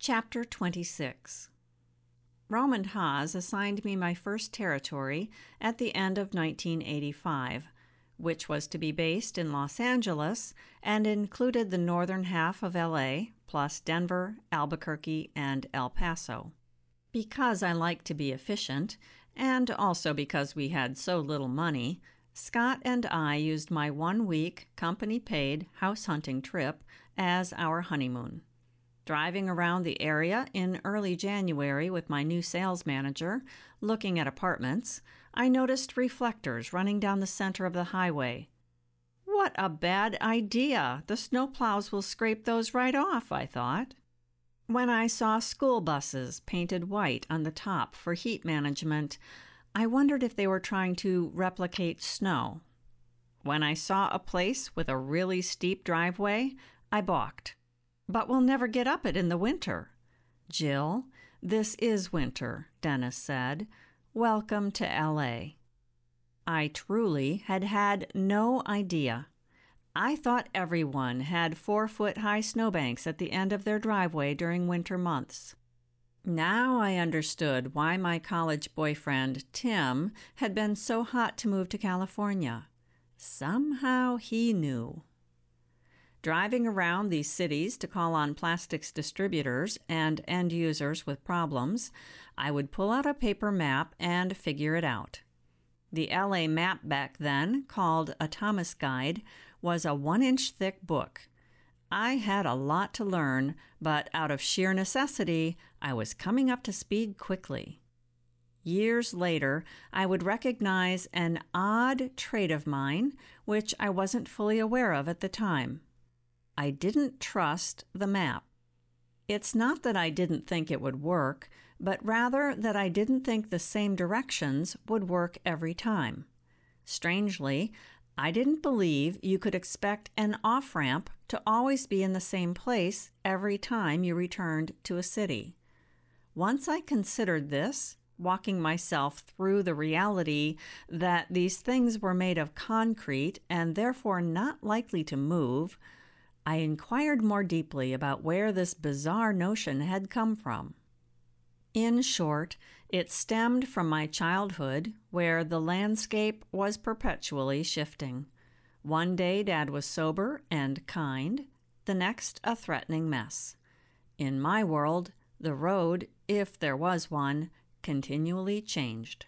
Chapter 26. Roman Haas assigned me my first territory at the end of 1985, which was to be based in Los Angeles and included the northern half of LA, plus Denver, Albuquerque, and El Paso. Because I like to be efficient, and also because we had so little money, Scott and I used my 1-week, company-paid house hunting trip as our honeymoon. Driving around the area in early January with my new sales manager, looking at apartments, I noticed reflectors running down the center of the highway. What a bad idea! The snowplows will scrape those right off, I thought. When I saw school buses painted white on the top for heat management, I wondered if they were trying to replicate snow. When I saw a place with a really steep driveway, I balked. But we'll never get up it in the winter. Jill, this is winter, Dennis said. Welcome to LA. I truly had no idea. I thought everyone had 4-foot-high snowbanks at the end of their driveway during winter months. Now I understood why my college boyfriend, Tim, had been so hot to move to California. Somehow he knew. Driving around these cities to call on plastics distributors and end users with problems, I would pull out a paper map and figure it out. The LA map back then, called a Thomas Guide, was a 1-inch thick book. I had a lot to learn, but out of sheer necessity, I was coming up to speed quickly. Years later, I would recognize an odd trait of mine, which I wasn't fully aware of at the time. I didn't trust the map. It's not that I didn't think it would work, but rather that I didn't think the same directions would work every time. Strangely, I didn't believe you could expect an off-ramp to always be in the same place every time you returned to a city. Once I considered this, walking myself through the reality that these things were made of concrete and therefore not likely to move, I inquired more deeply about where this bizarre notion had come from. In short, it stemmed from my childhood, where the landscape was perpetually shifting. One day Dad was sober and kind, the next a threatening mess. In my world, the road, if there was one, continually changed.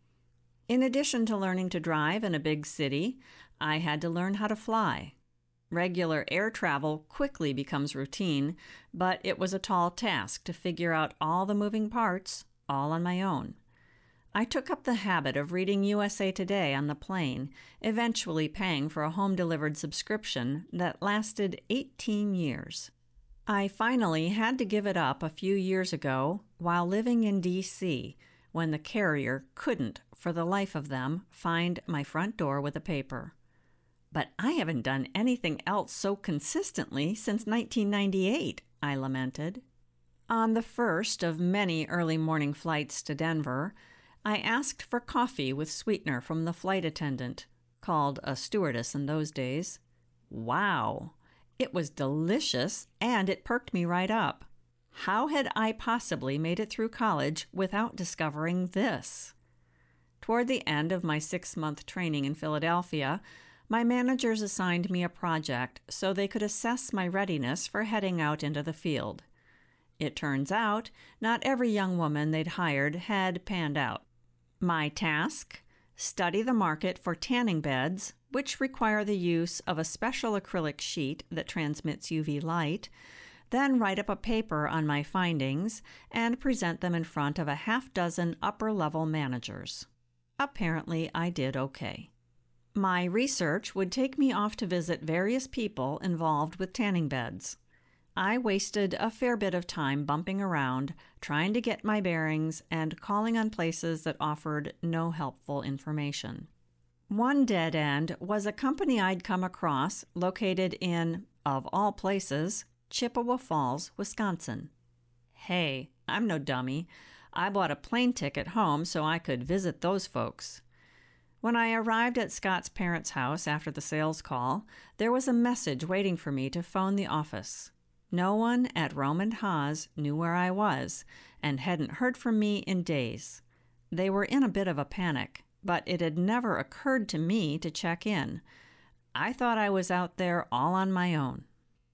In addition to learning to drive in a big city, I had to learn how to fly. Regular air travel quickly becomes routine, but it was a tall task to figure out all the moving parts, all on my own. I took up the habit of reading USA Today on the plane, eventually paying for a home-delivered subscription that lasted 18 years. I finally had to give it up a few years ago while living in D.C., when the carrier couldn't, for the life of them, find my front door with a paper. But I haven't done anything else so consistently since 1998, I lamented. On the first of many early morning flights to Denver, I asked for coffee with sweetener from the flight attendant, called a stewardess in those days. Wow! It was delicious, and it perked me right up. How had I possibly made it through college without discovering this? Toward the end of my 6-month training in Philadelphia, my managers assigned me a project so they could assess my readiness for heading out into the field. It turns out, not every young woman they'd hired had panned out. My task? Study the market for tanning beds, which require the use of a special acrylic sheet that transmits UV light, then write up a paper on my findings and present them in front of a 6 upper-level managers. Apparently, I did okay. My research would take me off to visit various people involved with tanning beds. I wasted a fair bit of time bumping around, trying to get my bearings, and calling on places that offered no helpful information. One dead end was a company I'd come across located in, of all places, Chippewa Falls, Wisconsin. Hey, I'm no dummy. I bought a plane ticket home so I could visit those folks. When I arrived at Scott's parents' house after the sales call, there was a message waiting for me to phone the office. No one at Rome and Haas knew where I was and hadn't heard from me in days. They were in a bit of a panic, but it had never occurred to me to check in. I thought I was out there all on my own.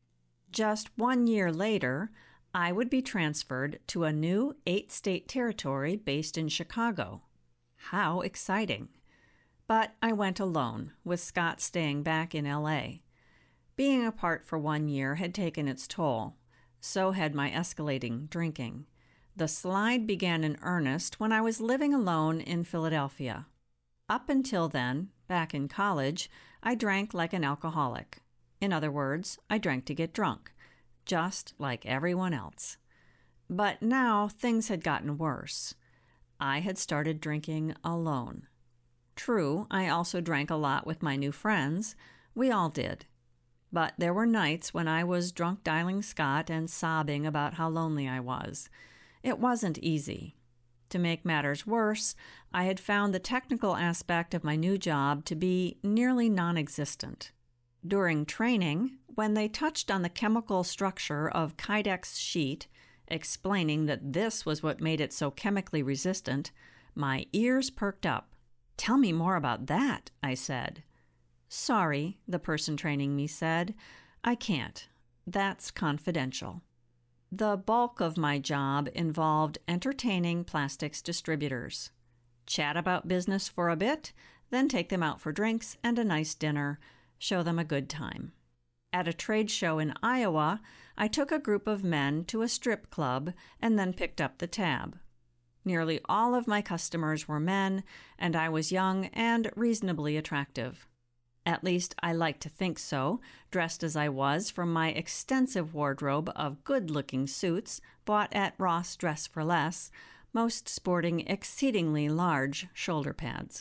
Just 1 year later, I would be transferred to a new 8-state territory based in Chicago. How exciting! But I went alone, with Scott staying back in LA. Being apart for 1 year had taken its toll. So had my escalating drinking. The slide began in earnest when I was living alone in Philadelphia. Up until then, back in college, I drank like an alcoholic. In other words, I drank to get drunk, just like everyone else. But now things had gotten worse. I had started drinking alone. True, I also drank a lot with my new friends. We all did. But there were nights when I was drunk dialing Scott and sobbing about how lonely I was. It wasn't easy. To make matters worse, I had found the technical aspect of my new job to be nearly non-existent. During training, when they touched on the chemical structure of Kydex sheet, explaining that this was what made it so chemically resistant, my ears perked up. "Tell me more about that," I said. "Sorry," the person training me said. "I can't. That's confidential." The bulk of my job involved entertaining plastics distributors. Chat about business for a bit, then take them out for drinks and a nice dinner, show them a good time. At a trade show in Iowa, I took a group of men to a strip club and then picked up the tab. Nearly all of my customers were men, and I was young and reasonably attractive. At least I like to think so, dressed as I was from my extensive wardrobe of good-looking suits bought at Ross Dress for Less, most sporting exceedingly large shoulder pads.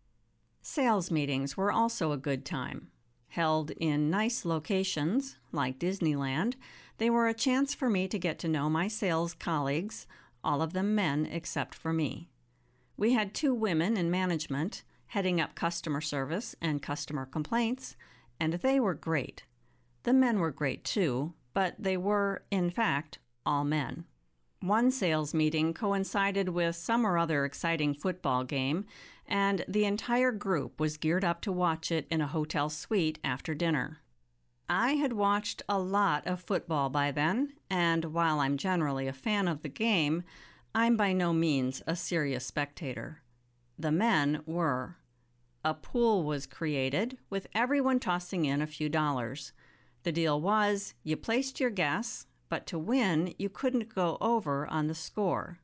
Sales meetings were also a good time. Held in nice locations, like Disneyland, they were a chance for me to get to know my sales colleagues, all of them men except for me. We had 2 women in management, heading up customer service and customer complaints, and they were great. The men were great too, but they were, in fact, all men. One sales meeting coincided with some or other exciting football game, and the entire group was geared up to watch it in a hotel suite after dinner. I had watched a lot of football by then, and while I'm generally a fan of the game, I'm by no means a serious spectator. The men were. A pool was created, with everyone tossing in a few dollars. The deal was, you placed your guess, but to win, you couldn't go over on the score.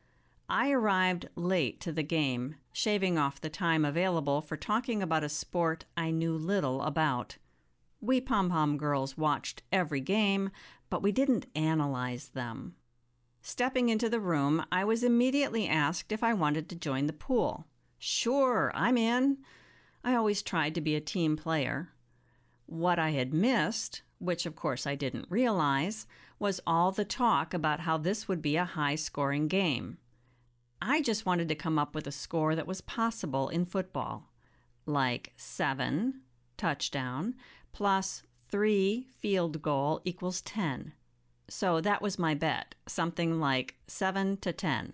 I arrived late to the game, shaving off the time available for talking about a sport I knew little about. We pom-pom girls watched every game, but we didn't analyze them. Stepping into the room, I was immediately asked if I wanted to join the pool. Sure, I'm in. I always tried to be a team player. What I had missed, which of course I didn't realize, was all the talk about how this would be a high-scoring game. I just wanted to come up with a score that was possible in football, like 7, touchdown, plus 3, field goal equals 10. So that was my bet, something like 7-10.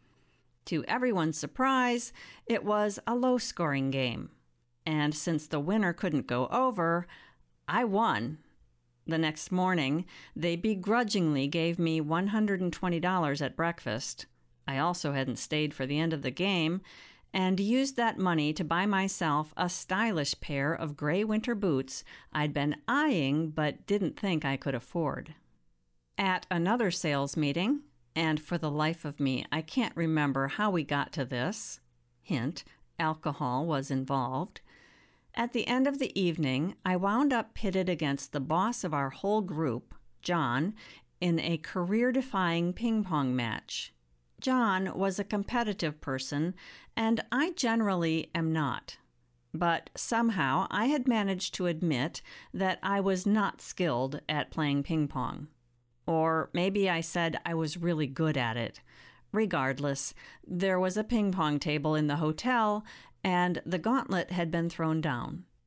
To everyone's surprise, it was a low-scoring game. And since the winner couldn't go over, I won. The next morning, they begrudgingly gave me $120 at breakfast. I also hadn't stayed for the end of the game, and used that money to buy myself a stylish pair of gray winter boots I'd been eyeing but didn't think I could afford. At another sales meeting, and for the life of me, I can't remember how we got to this. Hint, alcohol was involved. At the end of the evening, I wound up pitted against the boss of our whole group, John, in a career-defying ping-pong match. John was a competitive person, and I generally am not. But somehow I had managed to admit that I was not skilled at playing ping-pong. Or maybe I said I was really good at it. Regardless, there was a ping-pong table in the hotel, and the gauntlet had been thrown down.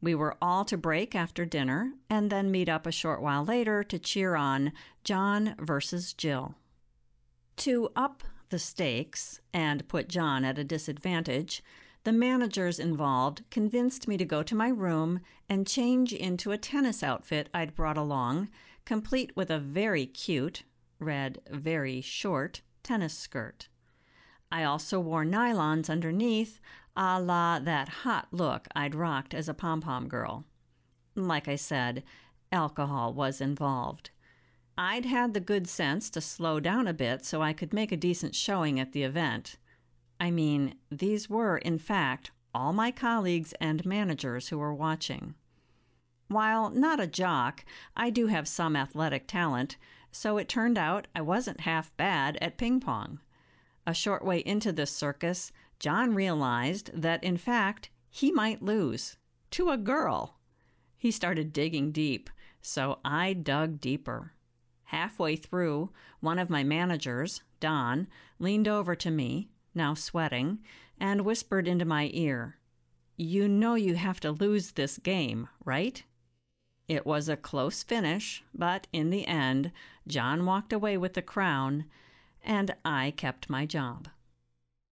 We were all to break after dinner and then meet up a short while later to cheer on John versus Jill. To up the stakes and put John at a disadvantage, the managers involved convinced me to go to my room and change into a tennis outfit I'd brought along, complete with a very cute, read very short, tennis skirt. I also wore nylons underneath, a la that hot look I'd rocked as a pom-pom girl. Like I said, alcohol was involved. I'd had the good sense to slow down a bit so I could make a decent showing at the event. I mean, these were, in fact, all my colleagues and managers who were watching. While not a jock, I do have some athletic talent, so it turned out I wasn't half bad at ping pong. A short way into this circus, John realized that, in fact, he might lose. To a girl. He started digging deep, so I dug deeper. Halfway through, one of my managers, Don, leaned over to me, now sweating, and whispered into my ear, "You know you have to lose this game, right?" It was a close finish, but in the end, John walked away with the crown, and I kept my job.